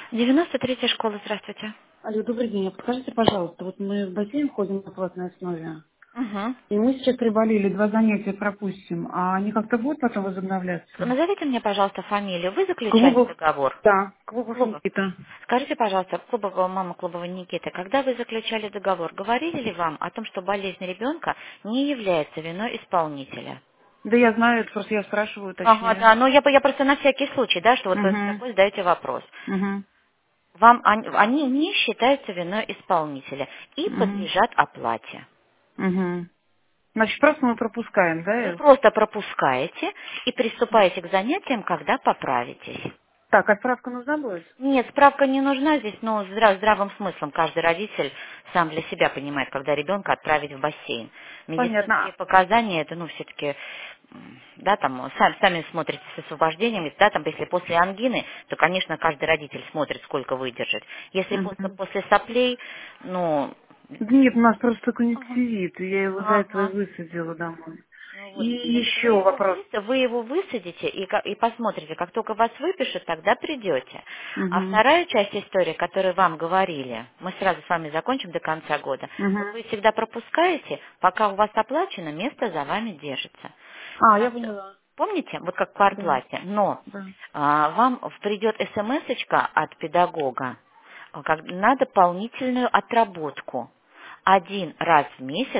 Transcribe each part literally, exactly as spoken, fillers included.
девяносто третья школа, здравствуйте. Алло, добрый день. А подскажите, пожалуйста, вот мы в бассейн ходим на платной основе, Угу. и мы сейчас приболели, два занятия пропустим, а они как-то будут потом возобновляться? Назовите мне, пожалуйста, фамилию. Вы заключали Клубов, договор? да, клубов Клубов. Никита. Скажите, пожалуйста, Клубова, мама Клубова Никиты, когда вы заключали договор, говорили ли вам о том, что болезнь ребенка не является виной исполнителя? Да я знаю, это просто я спрашиваю, Ага, точнее. да, но я, я просто на всякий случай, да, что вот вы Угу, такой задаете вопрос. угу, Вам они, они не считаются виной исполнителя и угу, подлежат оплате. угу. Значит, просто мы пропускаем, Вы да, их? просто пропускаете и приступаете к занятиям, когда поправитесь. Так, а справка нужна будет? Нет, справка не нужна здесь, но здра- здравым смыслом каждый родитель сам для себя понимает, когда ребенка отправить в бассейн. Понятно. Медицинские показания, это, ну, все-таки, да, там, сами, сами смотрите с освобождением, да, там, если после ангины, то, конечно, каждый родитель смотрит, сколько выдержит. Если после, Угу. после соплей, ну, Да нет, у нас просто ага, конъюнктивит, и я его за это и ага. высадила домой. Ну И вот, значит, вы еще его, вопрос. выс- вы его высадите и, ка- и посмотрите, как только вас выпишут, тогда придете. А Угу, вторая часть истории, которую вам говорили, мы сразу с вами закончим до конца года, вот угу. вы всегда пропускаете, пока у вас оплачено, место за вами держится. У А, я нас, поняла. помните, вот как к Да, квартплате, но да. а, вам придет смс-очка от педагога, а, как на дополнительную отработку. Один раз в месяц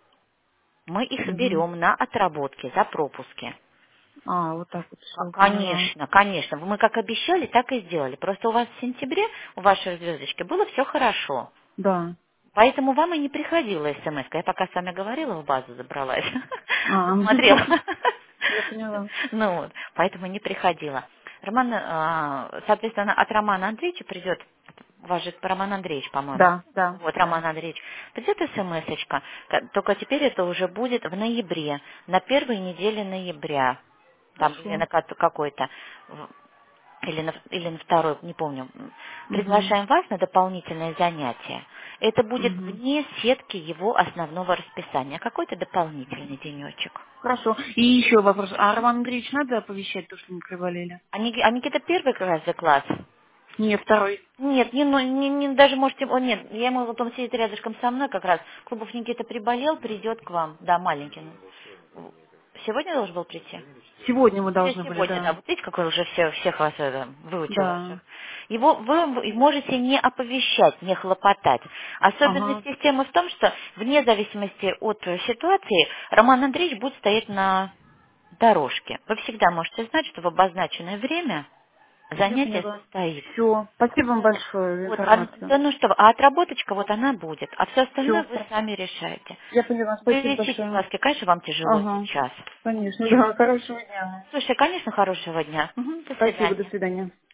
мы их Мгм. берем на отработки за пропуски. А, вот так вот К- все, поняла. Конечно, конечно. Мы как обещали, так и сделали. Просто у вас в сентябре, у вашей звездочки, было все хорошо. Да. Поэтому вам и не приходила смс. Я пока с вами говорила, в базу забралась. А, Посмотрела. я поняла. Ну вот, поэтому не приходила. Роман, а, соответственно, от Романа Андреевича придет, у вас же Роман Андреевич, по-моему. Да, да, Вот, да. Роман Андреевич, придет смс-очка, ка- только теперь это уже будет в ноябре, на первой неделе ноября, там, или Хорошо. на ка- какой-то, в- или на, или на второй, не помню. Угу. Приглашаем вас на дополнительное занятие. Это будет Угу. вне сетки его основного расписания, какой-то дополнительный денечек. Хорошо. И еще вопрос. А Роман Андреевич надо оповещать то, что мы приболели? А, Ник- а Никита первый как раз за класс? Не, второй. Нет, не, ну, не, не- даже можете, о, нет, я ему, вот он сидит рядышком со мной как раз. Клубов Никита приболел, придет к вам, да, маленький. ну. Сегодня должен был прийти? Сегодня мы Се- должны были, Сегодня, да. да. Вот видите, как он уже все, всех вас это, выучил Да. ваших. Его вы можете не оповещать, не хлопотать. Особенность Ага. системы в том, что вне зависимости от э, ситуации Роман Андреевич будет стоять на дорожке. Вы всегда можете знать, что в обозначенное время Я занятие поняла. состоится. Все. Спасибо вам большое за Вот, а, информацию. да ну что, вы, а отработочка вот она будет, а все остальное Все, вы хорошо. сами решаете. Я поняла. Спасибо Привезите большое. глазки, конечно, вам тяжело Ага. сейчас. Конечно. Да, хорошего дня. Слушай, конечно, хорошего дня. Мгм, до Спасибо, до свидания. свидания.